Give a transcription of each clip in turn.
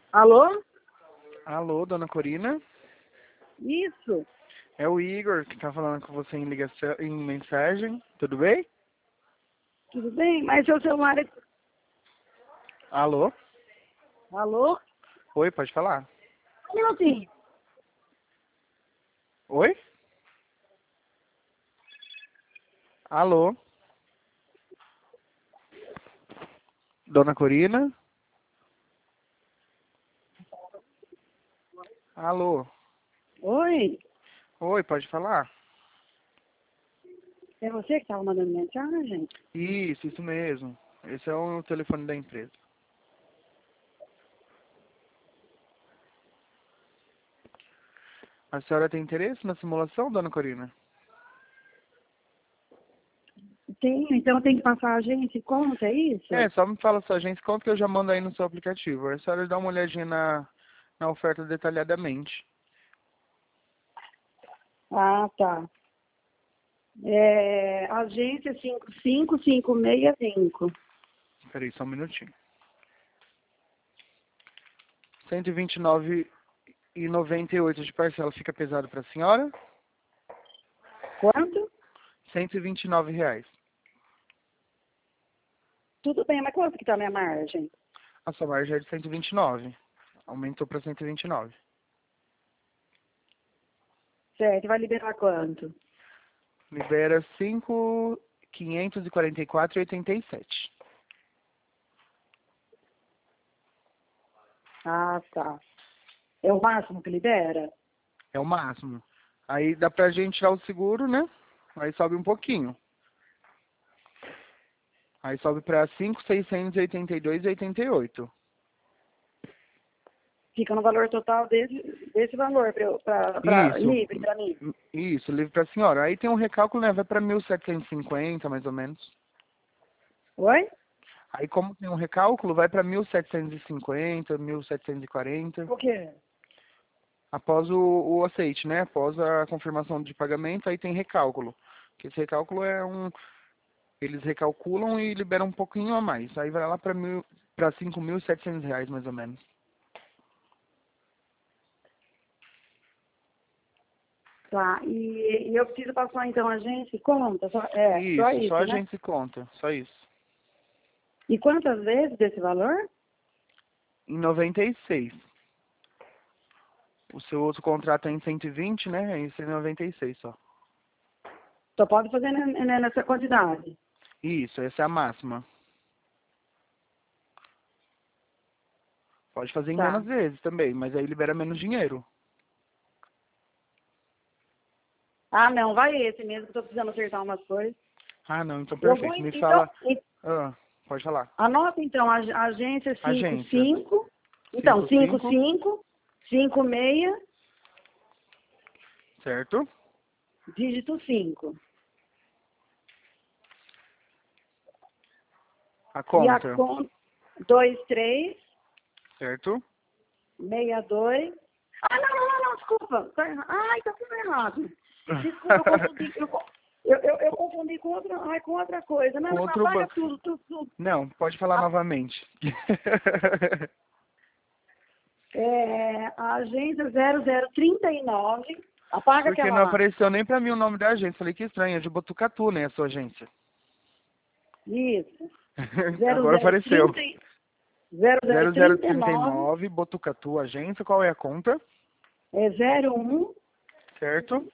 Alô? Alô, dona Corina? Isso. É o Igor que tá falando com você em ligação, em mensagem. Tudo bem? Tudo bem? Mas seu celular é... Alô? Alô? Oi, pode falar. Um minutinho. Oi? Alô? Dona Corina? Alô? Oi? Oi, pode falar? É você que estava mandando mensagem? Isso mesmo. Esse é o telefone da empresa. A senhora tem interesse na simulação, dona Corina? Sim, então tem que passar a agência e conta, é isso? Só me fala sua agência, quanto que eu já mando aí no seu aplicativo. A senhora dá uma olhadinha na oferta detalhadamente. Ah, tá. É, agência 55565. Peraí, só um minutinho. 129,98 de parcela fica pesado para a senhora? Quanto? R$ 129. Tudo bem, mas quanto que tá a minha margem? A sua margem é de 129. Aumentou para 129. Certo, vai liberar quanto? Libera 544,87. Ah, tá. É o máximo que libera? É o máximo. Aí dá pra gente tirar o seguro, né? Aí sobe um pouquinho. Aí sobe para 5.682,88. Fica no valor total desse valor pra Isso. livre para mim. Isso, livre para a senhora. Aí tem um recálculo, né? Vai para 1.750, mais ou menos. Oi? Aí como tem um recálculo, vai para 1.750, 1.740. O quê? Após o aceite, né? Após a confirmação de pagamento, aí tem recálculo. Que esse recálculo eles recalculam e liberam um pouquinho a mais. Aí vai lá para R$ 5.700, mais ou menos. Tá, e eu preciso passar então a agência e conta, só Isso, só isso, a né? gente se conta, só isso. E quantas vezes desse valor? Em 96. O seu outro contrato é em 120, né? Esse é em 96 só. Só pode fazer nessa quantidade. Isso, essa é a máxima. Pode fazer em Tá. menos vezes também, mas aí libera menos dinheiro. Ah, não, vai esse mesmo, que eu tô precisando acertar umas coisas. Ah, não, então Eu vou, perfeito. Me então, fala. Ah, pode falar. anota então, a agência Agência 55, então, 55, 55, 56, certo? dígito 5. A E a conta, conta 23, certo? 62. Ah, não, desculpa. Ai, tá tudo errado. Desculpa, eu confundi. Eu confundi com outra coisa. Não, Com não, outro apaga banco. tudo. Não, pode falar A, novamente. a agência 0039. Apaga Porque aquela não lá. apareceu nem pra mim o nome da agência. Falei que estranho, é de Botucatu, né, a sua agência. Isso. Agora apareceu. 0030, 0039 0039, Botucatu, agência. Qual é a conta? é 01, Certo?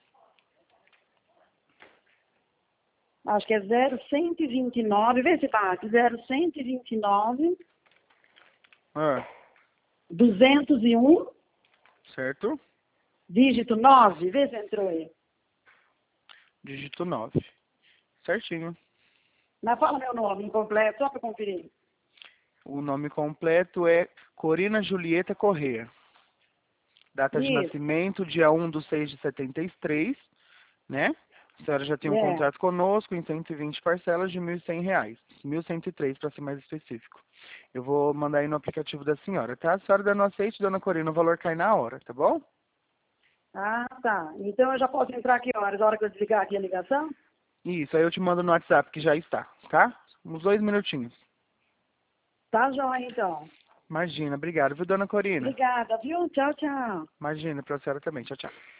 acho que é 0129. Vê se tá aqui. 0129, Ah, 201. certo? Dígito 9, vê se entrou aí. Dígito 9. Certinho. Mas fala meu nome incompleto, só para conferir. O nome completo é Corina Julieta Corrêa. Data de Isso, nascimento, dia 1/6 de 73, né? A senhora já tem um é. contrato conosco em 120 parcelas de R$ 1.100. 1.103 para ser mais específico. Eu vou mandar aí no aplicativo da senhora, tá? A senhora dando aceite, dona Corina, o valor cai na hora, tá bom? Ah, tá. Então eu já posso entrar aqui horas, a hora que eu desligar aqui a ligação? Isso, aí eu te mando no WhatsApp que já está, tá? Uns 2 minutinhos. Tá joia, então. Imagina, obrigado, viu, dona Corina? Obrigada, viu? Tchau, tchau. Imagina, pra senhora também. Tchau, tchau.